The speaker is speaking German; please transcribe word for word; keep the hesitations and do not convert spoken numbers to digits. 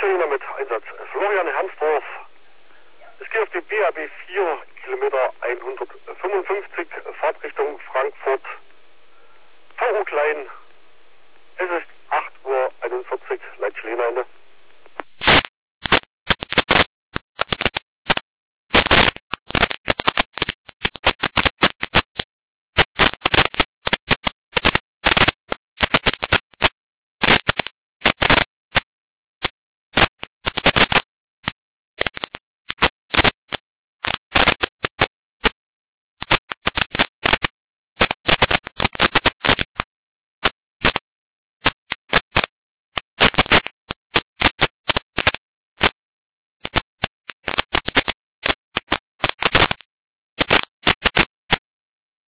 Berliner mit Einsatz Florian Hermsdorf. Es geht auf die B R B vier, Kilometer hundertfünfundfünfzig, Fahrtrichtung Frankfurt. V U Klein.